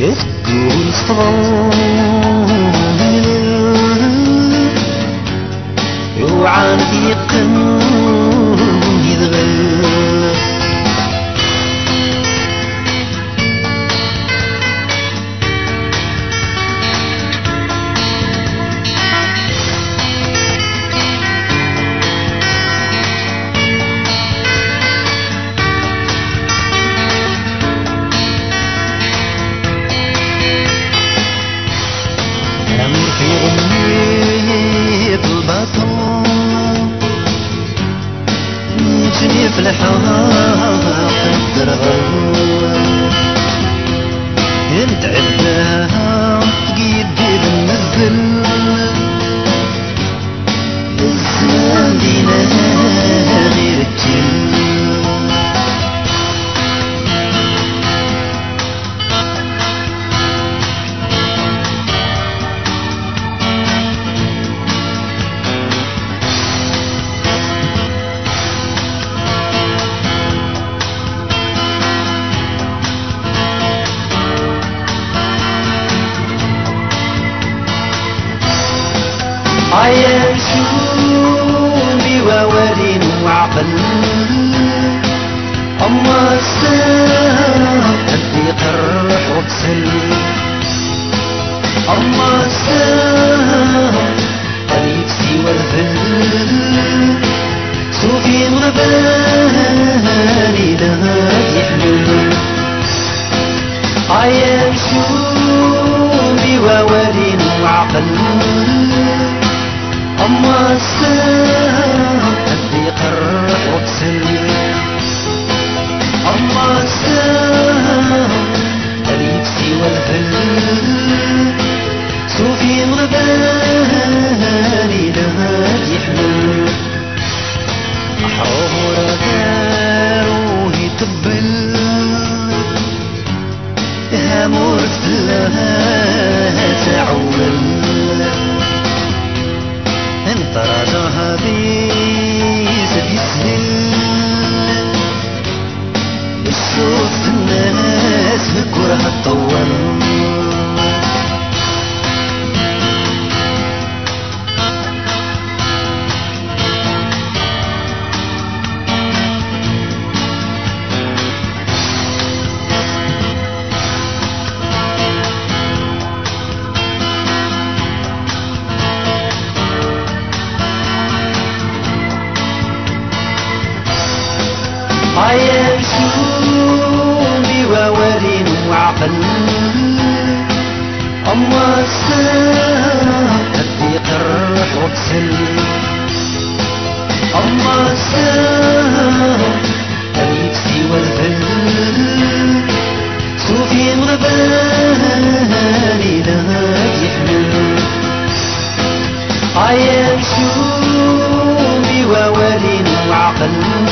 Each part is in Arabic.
تقول صبر يوعى يقن يتغلب في الحق الدرغل انت عداها تقيد بالنزل الزمان دينا غير الجل عيشون بوالين وعقل أما السام أدي قرح وكسل أما السام قريب سوى الفل صوفي غرباني لها يحمل عيشون بوالين وعقل أما السام أدي قرح وكسل أما السام قريب سوى الفل صوفي غرباني لها يحمل أحرور داروه يطبل هامور لها تعول انت راجعها بيس يسهل الشوف الناس بكرها تطول عيشون بوالين وعقل أما السام أدي قرح وكسل أما السام قريب سوى الفل صوفي غرباني لها يحمل عيشون بوالين وعقل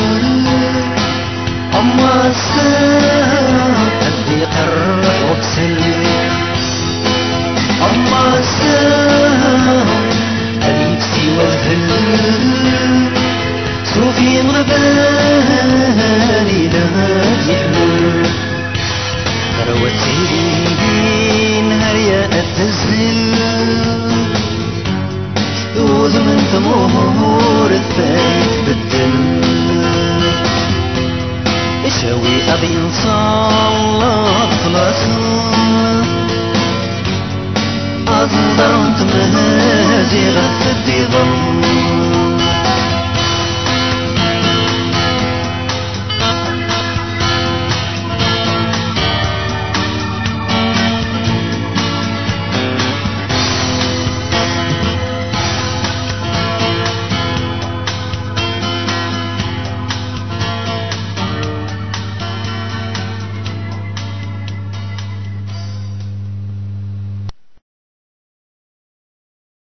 أما السام أدي قرح وكسل أما السام قريب سوى الفل صوفي غرباني لها يحمل ثروتي نهار يا التزل وزمن ثمور الثاني تبدل شوي أبي نصلى خلاص أصدر أنت مهاجر